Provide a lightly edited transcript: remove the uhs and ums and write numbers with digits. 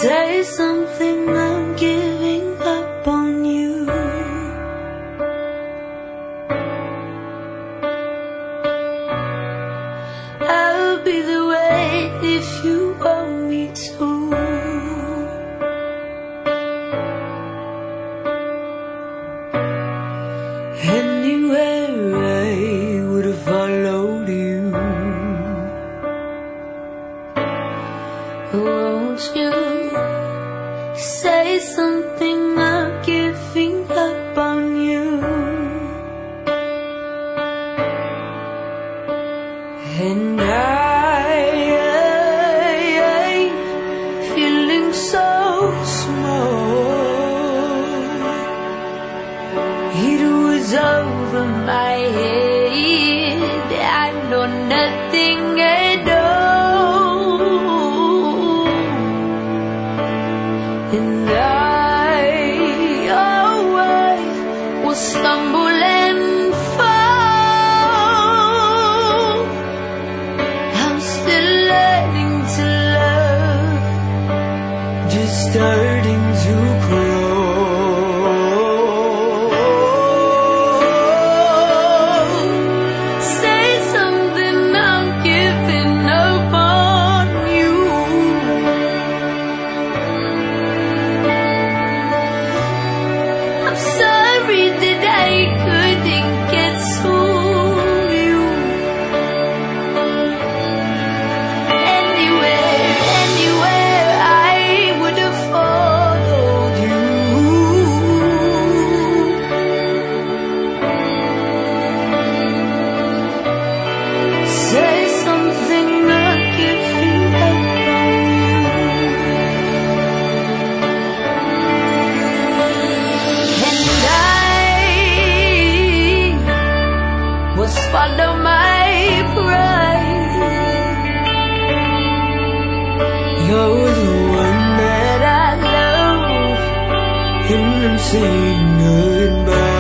Say something, I'm giving up on you. I'll be the way if you want me to. Anywhere I would have followed you. Won't you say something, I'm giving up on you. And I feeling so small. It was over my head, I know nothing at all. And I will stumble and fall. I'm still learning to love, just starting to crawl. Say something, I'm giving up on you. I'm sorry that I couldn't get to you. Anywhere I would have followed you. Say something, I'm giving up on you. And I will swallow my pride. You're the one that I love, and I'm saying goodbye.